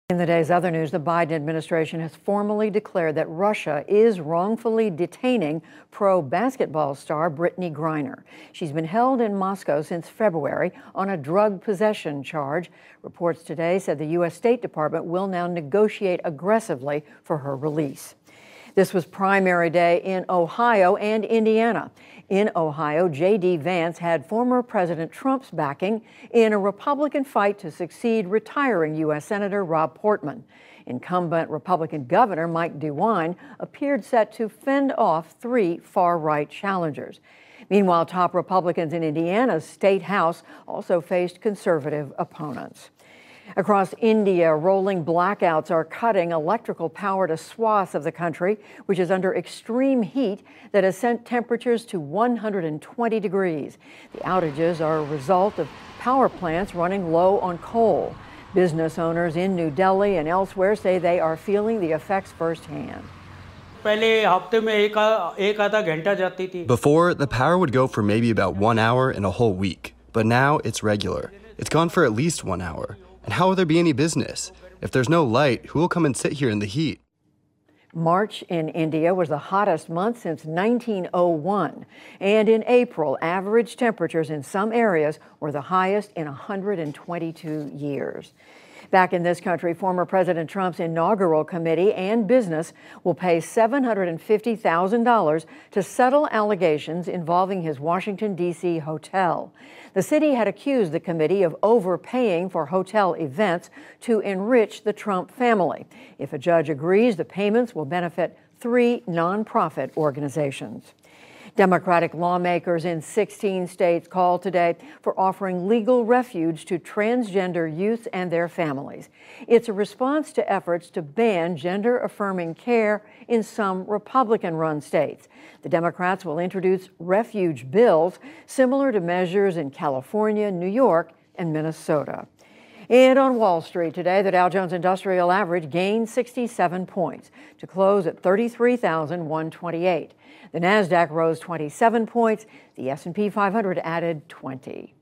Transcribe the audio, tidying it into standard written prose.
In the day's other news, the Biden administration has formally declared that Russia is wrongfully detaining pro basketball star Brittney Griner. She's been held in Moscow since February on a drug possession charge. Reports today said the U.S. State Department will now negotiate aggressively for her release. This was primary day in Ohio and Indiana. In Ohio, J.D. Vance had former President Trump's backing in a Republican fight to succeed retiring U.S. Senator Rob Portman. Incumbent Republican Governor Mike DeWine appeared set to fend off three far-right challengers. Meanwhile, top Republicans in Indiana's state house also faced conservative opponents. Across India, rolling blackouts are cutting electrical power to swaths of the country, which is under extreme heat that has sent temperatures to 120 degrees. The outages are a result of power plants running low on coal. Business owners in New Delhi and elsewhere say they are feeling the effects firsthand. Before, the power would go for maybe about 1 hour in a whole week, but now it's regular. It's gone for at least 1 hour. And how will there be any business? If there's no light, who will come and sit here in the heat? March in India was the hottest month since 1901. And in April, average temperatures in some areas were the highest in 122 years. Back in this country, former President Trump's inaugural committee and business will pay $750,000 to settle allegations involving his Washington, D.C. hotel. The city had accused the committee of overpaying for hotel events to enrich the Trump family. If a judge agrees, the payments will benefit three nonprofit organizations. Democratic lawmakers in 16 states called today for offering legal refuge to transgender youth and their families. It's a response to efforts to ban gender-affirming care in some Republican-run states. The Democrats will introduce refuge bills similar to measures in California, New York, and Minnesota. And on Wall Street today, the Dow Jones Industrial Average gained 67 points to close at 33,128. The Nasdaq rose 27 points. The S&P 500 added 20.